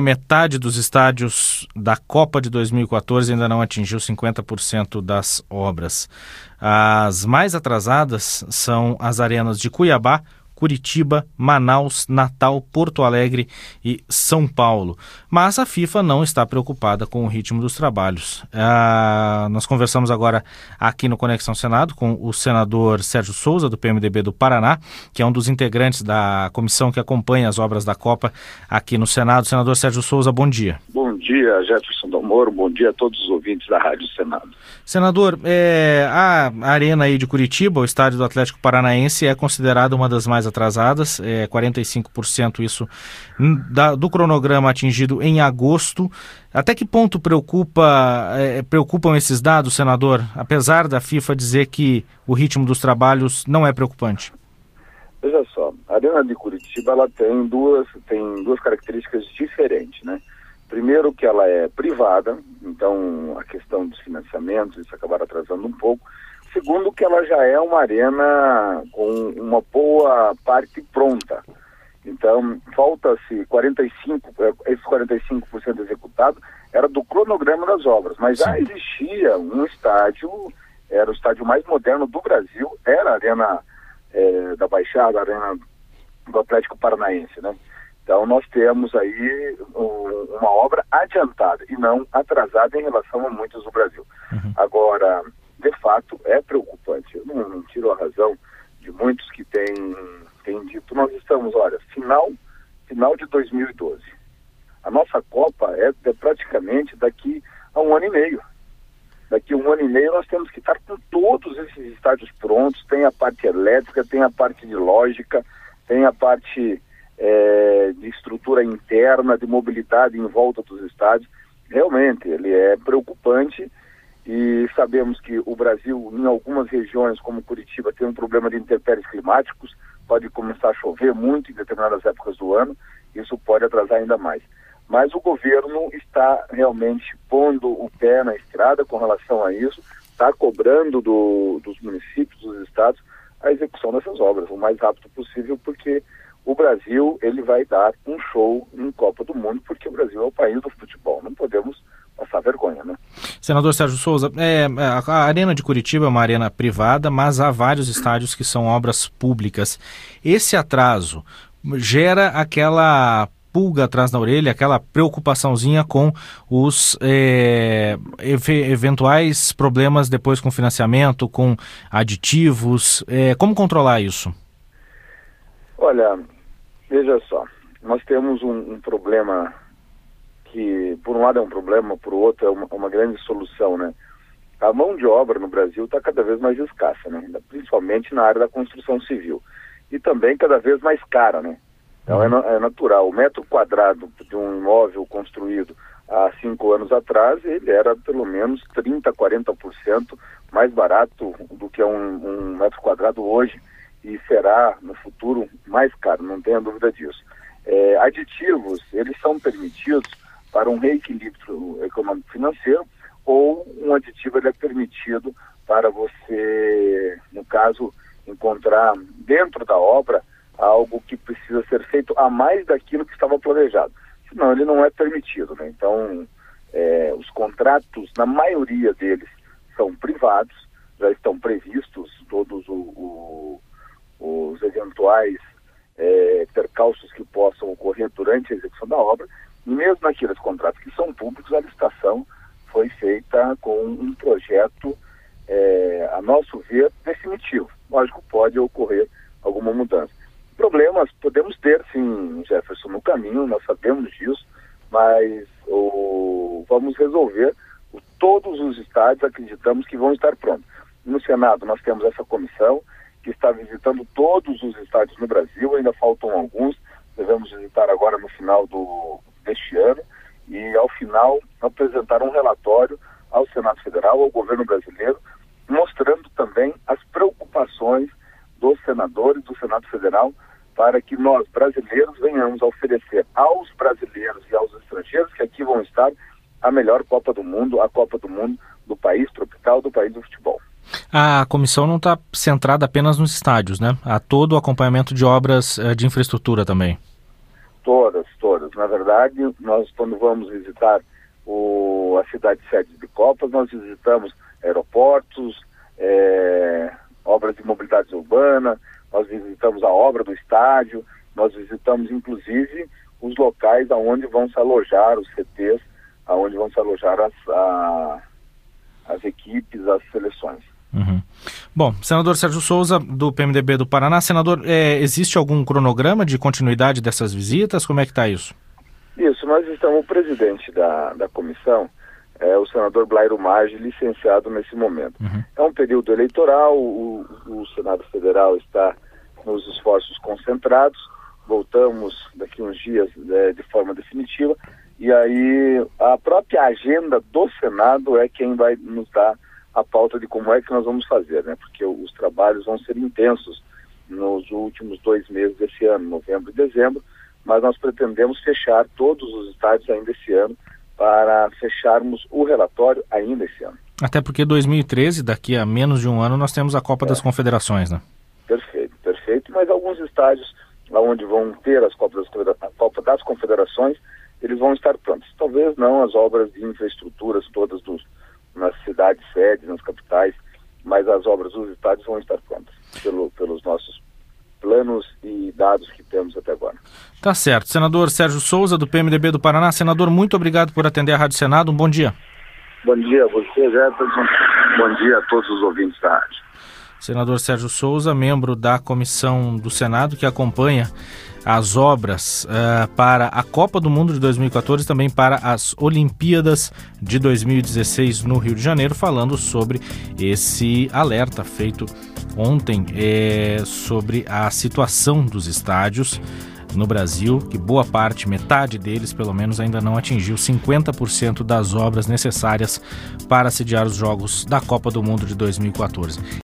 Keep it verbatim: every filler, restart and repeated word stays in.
metade dos estádios da Copa de dois mil e quatorze ainda não atingiu cinquenta por cento das obras. As mais atrasadas são as arenas de Cuiabá, Curitiba, Manaus, Natal, Porto Alegre e São Paulo. Mas a FIFA não está preocupada com o ritmo dos trabalhos. Ah, nós conversamos agora aqui no Conexão Senado com o senador Sérgio Souza, do P M D B do Paraná, que é um dos integrantes da comissão que acompanha as obras da Copa aqui no Senado. Senador Sérgio Souza, bom dia. Bom dia, Jefferson Dalmoro, bom dia a todos os ouvintes da Rádio Senado. Senador, é, a arena aí de Curitiba, o estádio do Atlético Paranaense, é considerada uma das mais atrasadas, é quarenta e cinco por cento isso da, do cronograma atingido em agosto. Até que ponto preocupa, é, preocupam esses dados, senador, apesar da FIFA dizer que o ritmo dos trabalhos não é preocupante? Veja só, a arena de Curitiba ela tem duas, tem duas características diferentes, né? Primeiro que ela é privada, então a questão dos financiamentos, isso acabaram atrasando um pouco. Segundo que ela já é uma arena com uma boa parte pronta. Então, falta-se quarenta e cinco por cento, esse quarenta e cinco por cento executado era do cronograma das obras, mas já existia um estádio, era o estádio mais moderno do Brasil, era a Arena é, da Baixada, a Arena do Atlético Paranaense, né? Então, nós temos aí um, uma obra adiantada e não atrasada em relação a muitos do Brasil. Uhum. Agora, de fato, é preocupante. Eu não, não tiro a razão de muitos que têm, têm dito. Nós estamos, olha, final, final de dois mil e doze. A nossa Copa é, é praticamente daqui a um ano e meio. Daqui a um ano e meio nós temos que estar com todos esses estádios prontos. Tem a parte elétrica, tem a parte de lógica, tem a parte é, de estrutura interna, de mobilidade em volta dos estádios. Realmente, ele é preocupante. E sabemos que o Brasil, em algumas regiões, como Curitiba, tem um problema de intempéries climáticos, pode começar a chover muito em determinadas épocas do ano, isso pode atrasar ainda mais. Mas o governo está realmente pondo o pé na estrada com relação a isso, está cobrando do, dos municípios, dos estados, a execução dessas obras o mais rápido possível, porque o Brasil ele vai dar um show em Copa do Mundo, porque o Brasil é o país do futebol, não podemos passar vergonha, né? Senador Sérgio Souza, é, a Arena de Curitiba é uma arena privada, mas há vários estádios que são obras públicas. Esse atraso gera aquela pulga atrás da orelha, aquela preocupaçãozinha com os é, ev- eventuais problemas depois com financiamento, com aditivos. É, como controlar isso? Olha, veja só, nós temos um, um problema que por um lado é um problema, por outro é uma, uma grande solução, né? A mão de obra no Brasil está cada vez mais escassa, né? Principalmente na área da construção civil. E também cada vez mais cara, né? Então é, é natural. O metro quadrado de um imóvel construído há cinco anos atrás, ele era pelo menos trinta, quarenta por cento mais barato do que um, um metro quadrado hoje e será no futuro mais caro, não tenha dúvida disso. É, aditivos, eles são permitidos para um reequilíbrio econômico-financeiro, ou um aditivo ele é permitido para você, no caso, encontrar dentro da obra algo que precisa ser feito a mais daquilo que estava planejado. Senão ele não é permitido, né? Então, é, os contratos, na maioria deles, são privados, já estão previstos todos o, o, os eventuais é, percalços que possam ocorrer durante a execução da obra. E mesmo naqueles contratos que são públicos, a licitação foi feita com um projeto, é, a nosso ver, definitivo. Lógico, pode ocorrer alguma mudança. Problemas podemos ter, sim, Jefferson, no caminho, nós sabemos disso, mas o, vamos resolver. O, todos os estádios acreditamos que vão estar prontos. No Senado nós temos essa comissão que está visitando todos os estádios no Brasil, ainda faltam alguns, devemos visitar agora no final do deste ano, e ao final apresentar um relatório ao Senado Federal, ao governo brasileiro, mostrando também as preocupações dos senadores do Senado Federal para que nós, brasileiros, venhamos a oferecer aos brasileiros e aos estrangeiros que aqui vão estar a melhor Copa do Mundo, a Copa do Mundo do país tropical, do país do futebol. A comissão não está centrada apenas nos estádios, né? Há todo o acompanhamento de obras uh, de infraestrutura também. Todas, todas. Na verdade, nós quando vamos visitar o, a cidade sede de Copas, nós visitamos aeroportos, é, obras de mobilidade urbana, nós visitamos a obra do estádio, nós visitamos inclusive os locais aonde vão se alojar os C Tês, aonde vão se alojar as, a, as equipes, as seleções. Uhum. Bom, senador Sérgio Souza, do P M D B do Paraná. Senador, é, existe algum cronograma de continuidade dessas visitas? Como é que está isso? Isso, nós estamos, o presidente da, da comissão é o senador Blairo Maggi, licenciado nesse momento. Uhum. É um período eleitoral, o, o Senado Federal está nos esforços concentrados, voltamos daqui uns dias é, de forma definitiva, e aí a própria agenda do Senado é quem vai nos dar a pauta de como é que nós vamos fazer, né? Porque os trabalhos vão ser intensos nos últimos dois meses desse ano, novembro e dezembro, mas nós pretendemos fechar todos os estádios ainda esse ano, para fecharmos o relatório ainda esse ano. Até porque dois mil e treze, daqui a menos de um ano, nós temos a Copa é. das Confederações, né? Perfeito, perfeito, mas alguns estádios onde vão ter as Copas das, a Copa das Confederações, eles vão estar prontos. Talvez não as obras de infraestruturas todas dos, nas cidades sedes, nas capitais, mas as obras dos estádios vão estar prontas pelo, pelos nossos planos e dados que temos até agora. Tá certo. Senador Sérgio Souza, do P M D B do Paraná. Senador, muito obrigado por atender a Rádio Senado. Um bom dia. Bom dia a você, Jefferson. Bom dia a todos os ouvintes da rádio. Senador Sérgio Souza, membro da comissão do Senado que acompanha as obras uh, para a Copa do Mundo de dois mil e quatorze e também para as Olimpíadas de dois mil e dezesseis no Rio de Janeiro, falando sobre esse alerta feito ontem é, sobre a situação dos estádios no Brasil, que boa parte, metade deles pelo menos, ainda não atingiu cinquenta por cento das obras necessárias para sediar os Jogos da Copa do Mundo de dois mil e quatorze.